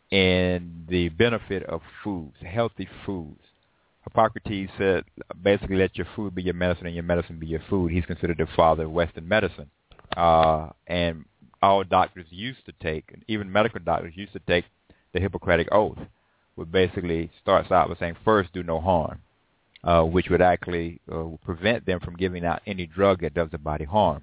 in the benefit of foods, healthy foods. Hippocrates said, basically, let your food be your medicine and your medicine be your food. He's considered the father of Western medicine. Uh, and all doctors used to take, even medical doctors used to take the Hippocratic Oath, which basically starts out by saying, first, do no harm, uh, which would actually uh, prevent them from giving out any drug that does the body harm.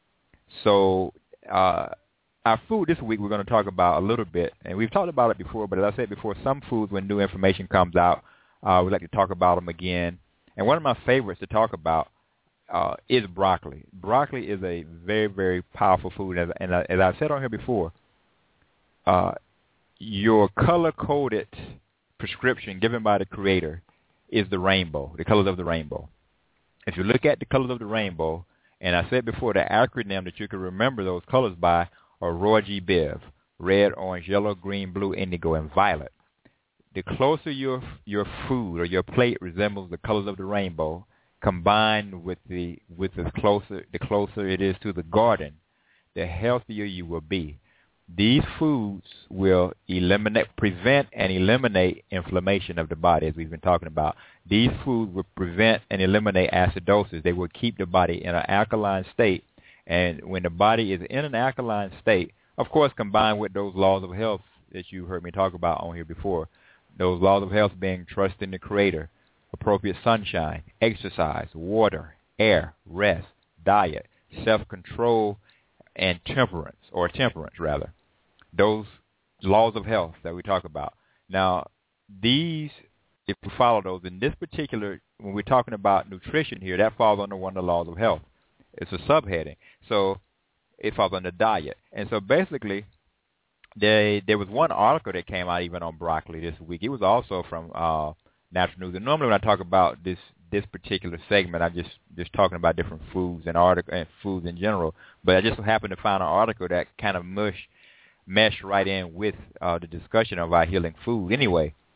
So uh, our food this week we're going to talk about a little bit, and we've talked about it before, but as I said before, some foods, when new information comes out, uh, we like to talk about them again. And one of my favorites to talk about uh, is broccoli. Broccoli is a very, very powerful food, and, and as I've said on here before, uh, your color-coded prescription given by the Creator is the rainbow, the colors of the rainbow. If you look at the colors of the rainbow, and I said before, the acronym that you can remember those colors by are R O G B I V, red, orange, yellow, green, blue, indigo, and violet. The closer your your food or your plate resembles the colors of the rainbow, combined with the with the closer the closer it is to the garden, the healthier you will be. These foods will eliminate, prevent and eliminate inflammation of the body, as we've been talking about. These foods will prevent and eliminate acidosis. They will keep the body in an alkaline state. And when the body is in an alkaline state, of course, combined with those laws of health that you heard me talk about on here before, those laws of health being trust in the Creator, appropriate sunshine, exercise, water, air, rest, diet, self-control, and temperance, or temperance rather, those laws of health that we talk about. Now, these, if we follow those, in this particular, when we're talking about nutrition here, that falls under one of the laws of health. It's a subheading. So it falls under diet. And so basically, they, there was one article that came out even on broccoli this week. It was also from uh, Natural News. And normally when I talk about this this particular segment, I'm just, just talking about different foods and article and foods in general. But I just happened to find an article that kind of mush, meshed right in with uh, the discussion of our healing food anyway.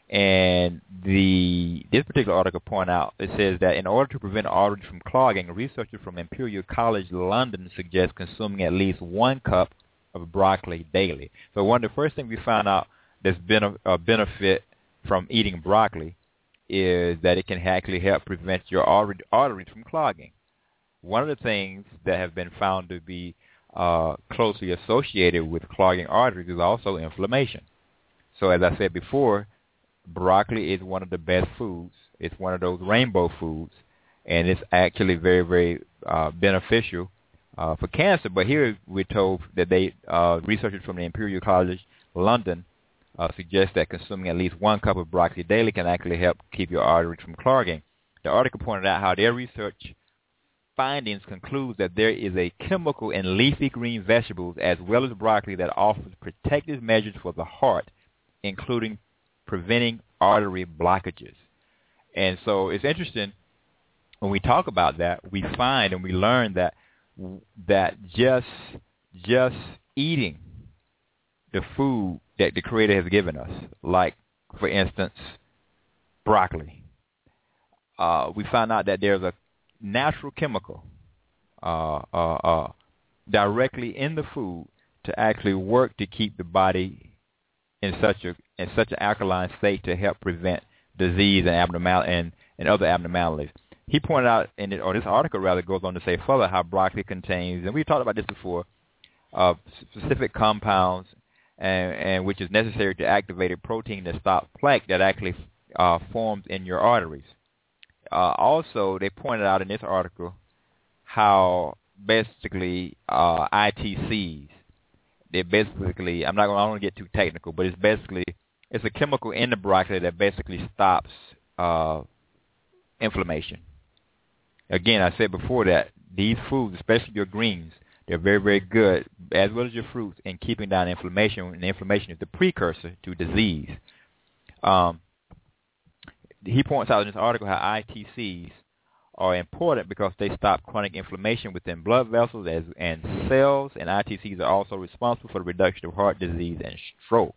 And the this particular article point out, it says that in order to prevent arteries from clogging, researchers from Imperial College London suggest consuming at least one cup of broccoli daily. So one of the first things we found out that's been a, a benefit from eating broccoli is that it can actually help prevent your arteries from clogging. One of the things that have been found to be uh, closely associated with clogging arteries is also inflammation. So as I said before, broccoli is one of the best foods. It's one of those rainbow foods, and it's actually very, very uh, beneficial uh, for cancer. But here we're told that they uh, researchers from the Imperial College London uh, suggest that consuming at least one cup of broccoli daily can actually help keep your arteries from clogging. The article pointed out how their research findings conclude that there is a chemical in leafy green vegetables as well as broccoli that offers protective measures for the heart, including preventing artery blockages. And so it's interesting when we talk about that, we find and we learn that that just just eating the food that the Creator has given us, like, for instance, broccoli, uh, we found out that there's a natural chemical uh, uh, uh, directly in the food to actually work to keep the body in such a in such an alkaline state to help prevent disease and abnormal and, and other abnormalities. He pointed out, in it, or this article rather goes on to say further, how broccoli contains, and we talked about this before, uh, specific compounds, and, and which is necessary to activate a protein that stops plaque that actually uh, forms in your arteries. Uh, also, they pointed out in this article how basically uh, I T Cs, they basically, I'm not going, I don't want to get too technical, but it's basically, it's a chemical in the broccoli that basically stops uh, inflammation. Again, I said before that these foods, especially your greens, they're very, very good, as well as your fruits, in keeping down inflammation, and inflammation is the precursor to disease. Um, he points out in this article how I T Cs are important because they stop chronic inflammation within blood vessels as, and cells, and I T Cs are also responsible for the reduction of heart disease and stroke.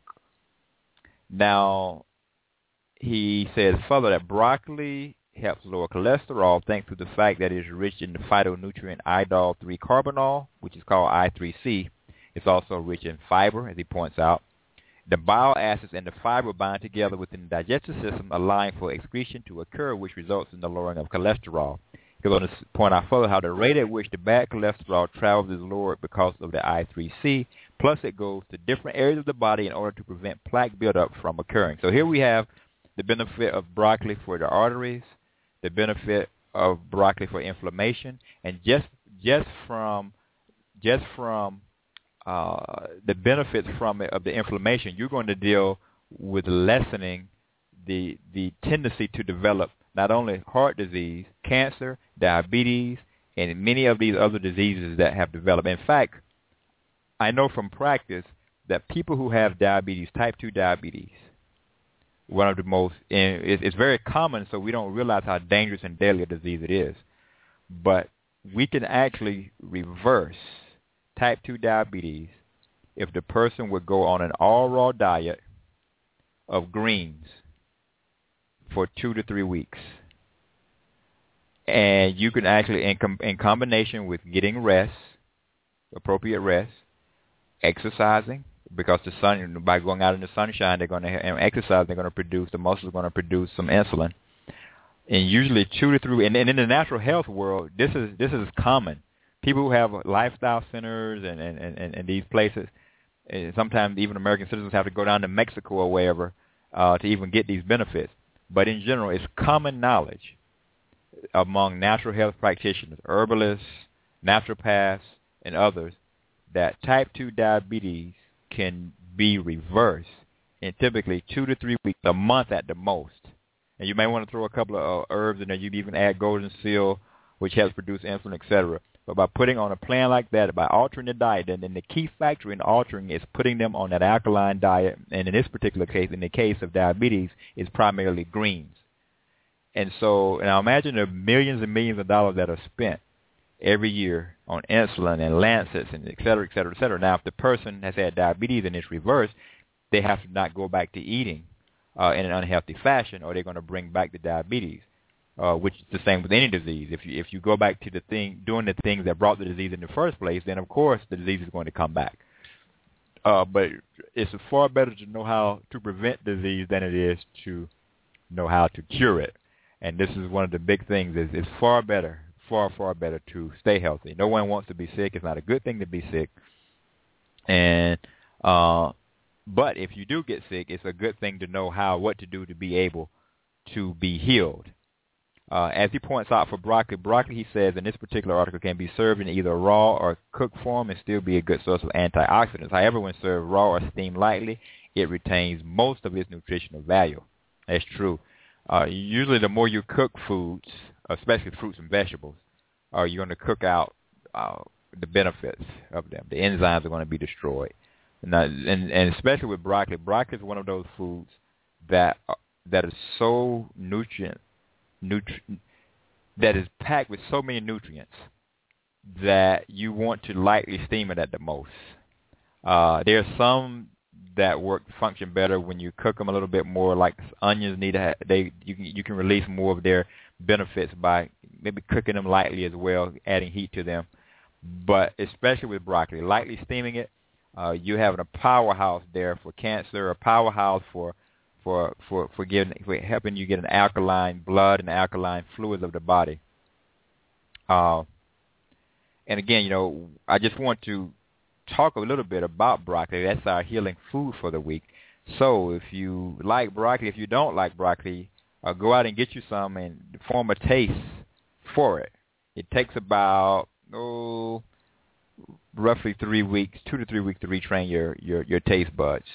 Now, he says further that broccoli helps lower cholesterol thanks to the fact that it is rich in the phytonutrient idol three carbinol, which is called I three C. It's also rich in fiber, as he points out. The bile acids and the fiber bind together within the digestive system, allowing for excretion to occur, which results in the lowering of cholesterol. He goes on to point out further how the rate at which the bad cholesterol travels is lowered because of the I three C, plus it goes to different areas of the body in order to prevent plaque buildup from occurring. So here we have the benefit of broccoli for the arteries, the benefit of broccoli for inflammation, and just just from just from uh, the benefits from it of the inflammation, you're going to deal with lessening the the tendency to develop not only heart disease, cancer, diabetes, and many of these other diseases that have developed. In fact, I know from practice that people who have diabetes, type two diabetes, one of the most, and it's very common, so we don't realize how dangerous and deadly a disease it is. But we can actually reverse type two diabetes if the person would go on an all-raw diet of greens for two to three weeks. And you can actually, in, com- in combination with getting rest, appropriate rest, exercising, because the sun, by going out in the sunshine, they're going to and exercise. They're going to produce the muscles are going to produce some insulin, and usually two to three. And, and in the natural health world, this is this is common. People who have lifestyle centers and and, and, and these places, and sometimes even American citizens have to go down to Mexico or wherever uh, to even get these benefits. But in general, it's common knowledge among natural health practitioners, herbalists, naturopaths, and others that type two diabetes can be reversed in typically two to three weeks, a month at the most. And you may want to throw a couple of uh, herbs in there. You can even add golden seal, which helps produce insulin, et cetera. But by putting on a plan like that, by altering the diet, and then the key factor in altering is putting them on that alkaline diet. And in this particular case, in the case of diabetes, is primarily greens. And so, now imagine the millions and millions of dollars that are spent every year on insulin and lancets and et cetera, et cetera, et cetera. Now, if the person has had diabetes and it's reversed, they have to not go back to eating uh, in an unhealthy fashion, or they're going to bring back the diabetes, uh, which is the same with any disease. If you if you go back to the thing, doing the things that brought the disease in the first place, then of course the disease is going to come back. Uh, but it's far better to know how to prevent disease than it is to know how to cure it. And this is one of the big things. Is it's far better, far, far better to stay healthy. No one wants to be sick. It's not a good thing to be sick. And uh, but if you do get sick, it's a good thing to know how what to do to be able to be healed. Uh, as he points out for broccoli, broccoli, he says in this particular article, can be served in either raw or cooked form and still be a good source of antioxidants. However, when served raw or steamed lightly, it retains most of its nutritional value. That's true. Uh, usually the more you cook foods, especially fruits and vegetables, uh, you're going to cook out uh, the benefits of them. The enzymes are going to be destroyed. And, and, and especially with broccoli, broccoli is one of those foods that uh, that is so nutrient Nutri- that is packed with so many nutrients that you want to lightly steam it at the most. Uh, there are some that work function better when you cook them a little bit more. Like onions need to have, they you can you can release more of their benefits by maybe cooking them lightly as well, adding heat to them. But especially with broccoli, lightly steaming it, uh, you have a powerhouse there for cancer, a powerhouse for for for for, giving, for helping you get an alkaline blood and alkaline fluids of the body. Uh, and again, you know, I just want to talk a little bit about broccoli. That's our healing food for the week. So if you like broccoli, if you don't like broccoli, uh, go out and get you some and form a taste for it. It takes about, oh, roughly three weeks, two to three weeks to retrain your, your, your taste buds.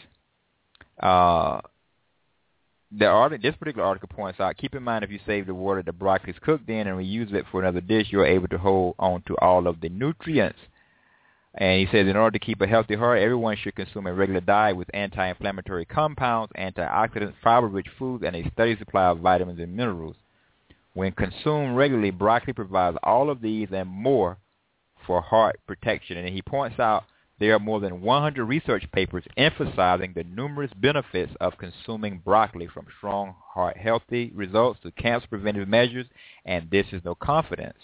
Uh, The article, this particular article points out, keep in mind if you save the water the broccoli is cooked in and reuse it for another dish, you're able to hold on to all of the nutrients. And he says in order to keep a healthy heart, everyone should consume a regular diet with anti-inflammatory compounds, antioxidants, fiber-rich foods, and a steady supply of vitamins and minerals. When consumed regularly, broccoli provides all of these and more for heart protection. And he points out there are more than one hundred research papers emphasizing the numerous benefits of consuming broccoli, from strong heart healthy results to cancer preventive measures, and this is no confidence.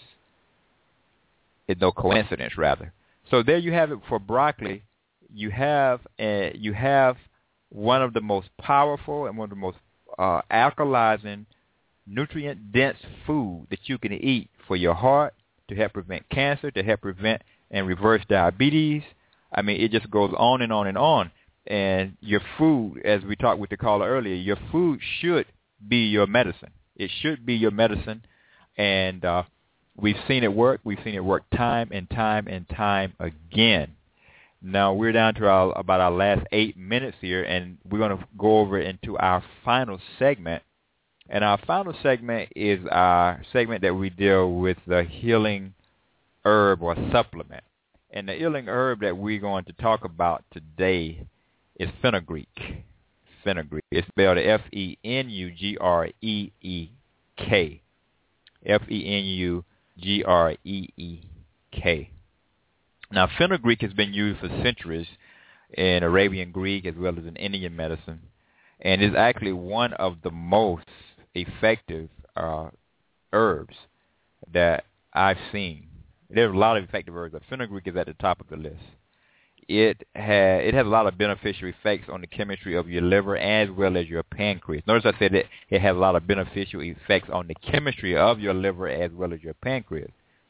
It's no coincidence, rather. So there you have it for broccoli. You have uh, you have one of the most powerful and one of the most uh, alkalizing, nutrient-dense food that you can eat for your heart, to help prevent cancer, to help prevent and reverse diabetes. I mean, it just goes on and on and on. And your food, as we talked with the caller earlier, your food should be your medicine. It should be your medicine. And uh, we've seen it work. We've seen it work time and time and time again. Now, we're down to our, about our last eight minutes here, and we're going to go over into our final segment. And our final segment is our segment that we deal with the healing herb or supplement. And the healing herb that we're going to talk about today is fenugreek. Fenugreek. It's spelled F E N U G R E E K. F E N U G R E E K. Now, fenugreek has been used for centuries in Arabian Greek as well as in Indian medicine, and is actually one of the most effective uh, herbs that I've seen. There's a lot of effective herbs, but fenugreek is at the top of the list. It has it has a lot of beneficial effects on the chemistry of your liver as well as your pancreas. Notice I said that it has a lot of beneficial effects on the chemistry of your liver as well as your pancreas.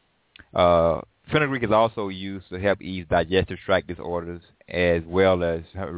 Uh, fenugreek is also used to help ease digestive tract disorders as well as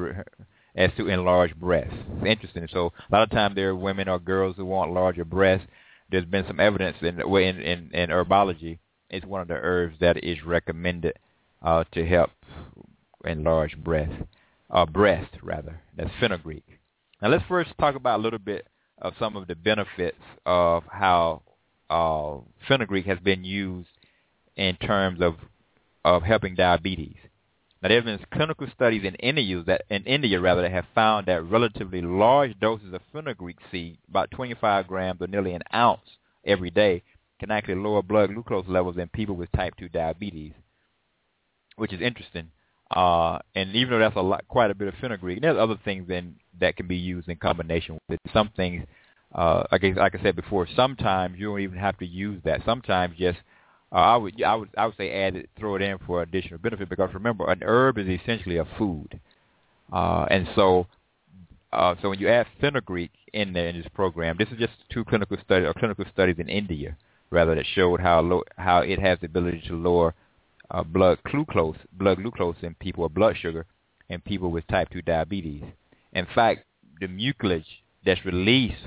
as to enlarge breasts. It's interesting. So a lot of times there are women or girls who want larger breasts. There's been some evidence in in, in, in herbology. It's one of the herbs that is recommended uh, to help enlarge breast, uh, breast rather. That's fenugreek. Now let's first talk about a little bit of some of the benefits of how uh, fenugreek has been used in terms of of helping diabetes. Now there have been clinical studies in India that in India rather that have found that relatively large doses of fenugreek seed, about twenty-five grams or nearly an ounce every day, can actually lower blood glucose levels in people with type two diabetes, which is interesting. Uh, and even though that's a lot, quite a bit of fenugreek, there's other things then that can be used in combination with it. Some things, uh, like, I, like I said before, sometimes you don't even have to use that. Sometimes just uh, I would I would I would say add it, throw it in for additional benefit, because remember, an herb is essentially a food, uh, and so uh, so when you add fenugreek in there in this program, this is just two clinical studies or clinical studies in India rather that showed how low, how it has the ability to lower uh, blood glucose blood glucose in people with blood sugar and people with type two diabetes. In fact, the mucilage that's released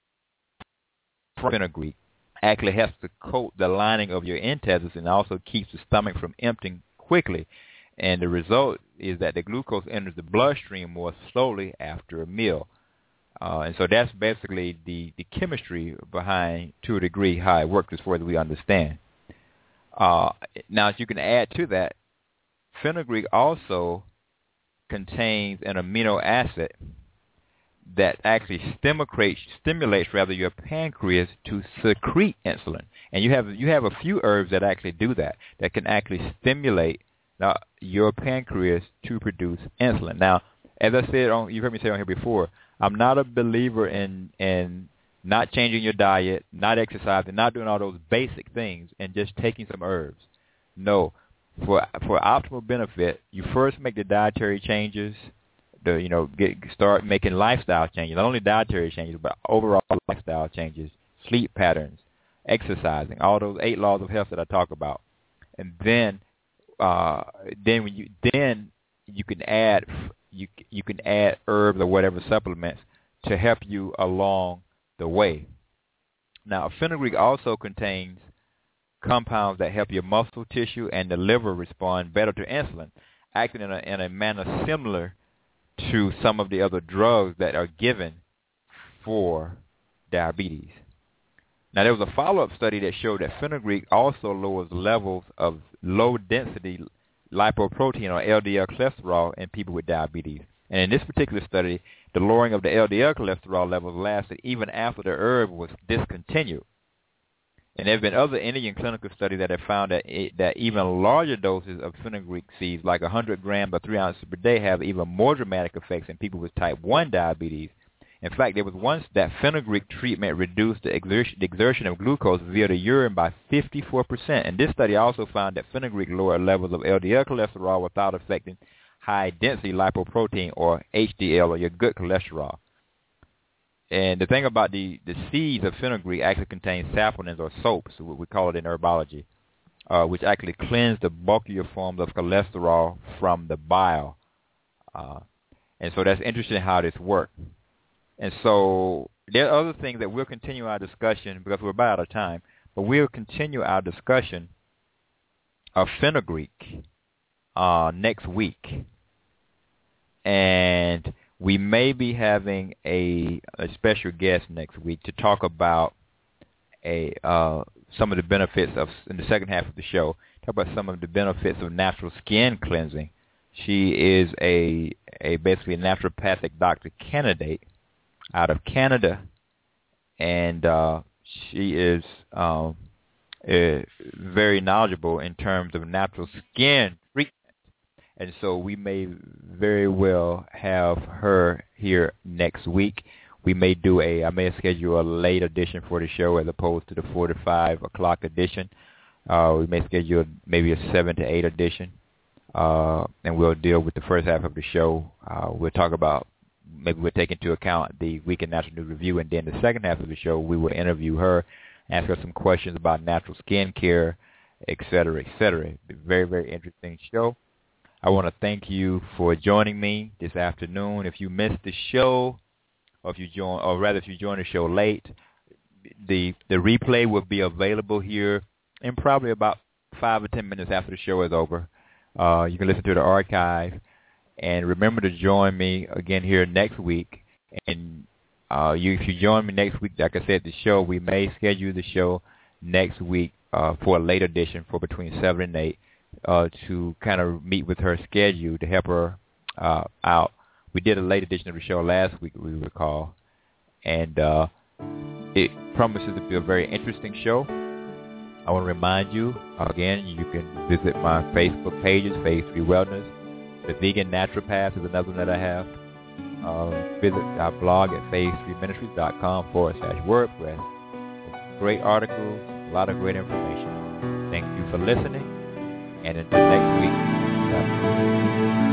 from fenugreek actually helps to coat the lining of your intestines and also keeps the stomach from emptying quickly. And the result is that the glucose enters the bloodstream more slowly after a meal. Uh, and so that's basically the, the chemistry behind, to a degree, how it works as far as we understand. Uh, now, as you can add to that, fenugreek also contains an amino acid that actually stimulates, stimulates rather your pancreas to secrete insulin. And you have you have a few herbs that actually do that, that can actually stimulate uh, your pancreas to produce insulin. Now, as I said, on, you've heard me say on here before, I'm not a believer in in not changing your diet, not exercising, not doing all those basic things, and just taking some herbs. No. For for optimal benefit, you first make the dietary changes, the you know get start making lifestyle changes, not only dietary changes, but overall lifestyle changes, sleep patterns, exercising, all those eight laws of health that I talk about. And then uh, then when you then you can add you you can add herbs or whatever supplements to help you along the way. Now, fenugreek also contains compounds that help your muscle tissue and the liver respond better to insulin, acting in a, in a manner similar to some of the other drugs that are given for diabetes. Now, there was a follow-up study that showed that fenugreek also lowers levels of low-density lipoprotein or L D L cholesterol in people with diabetes. And in this particular study, the lowering of the L D L cholesterol levels lasted even after the herb was discontinued. And there have been other Indian clinical studies that have found that it, that even larger doses of fenugreek seeds, like one hundred grams or three ounces per day, have even more dramatic effects in people with type one diabetes. In fact, there was once that fenugreek treatment reduced the exertion, the exertion of glucose via the urine by fifty-four percent. And this study also found that fenugreek lowered levels of L D L cholesterol without affecting high-density lipoprotein, or H D L, or your good cholesterol. And the thing about the, the seeds of fenugreek actually contain saponins, or soaps, what we call it in herbology, uh, which actually cleanse the bulkier forms of cholesterol from the bile. Uh, and so that's interesting how this works. And so there are other things that we'll continue our discussion, because we're about out of time, but we'll continue our discussion of fenugreek uh, next week. And we may be having a, a special guest next week to talk about a uh, some of the benefits of, in the second half of the show, talk about some of the benefits of natural skin cleansing. She is a, a basically a naturopathic doctor candidate out of Canada, and uh, she is um, uh, very knowledgeable in terms of natural skin treatment. And so we may very well have her here next week. We may do a, I may schedule a late edition for the show as opposed to the four to five o'clock edition. Uh, we may schedule maybe a seven to eight edition, uh, and we'll deal with the first half of the show. Uh, we'll talk about, maybe we'll take into account the Week in Natural News Review, and then the second half of the show, we will interview her, ask her some questions about natural skin care, et cetera, et cetera. Very, very interesting show. I want to thank you for joining me this afternoon. If you missed the show, or if you join, or rather if you joined the show late, the the replay will be available here in probably about five or ten minutes after the show is over. Uh, you can listen to the archive, and remember to join me again here next week. And uh, you, if you join me next week, like I said, the show, we may schedule the show next week uh, for a late edition for between seven and eight. Uh, to kind of meet with her schedule to help her uh, out. We did a late edition of the show last week, we recall, and uh, it promises to be a very interesting show. I want to remind you, again, you can visit my Facebook pages, Phase three Wellness, The Vegan Naturopath is another one that I have. Uh, visit our blog at phase three ministries dot com forward slash WordPress. Great articles, a lot of great information. Thank you for listening, and until next week.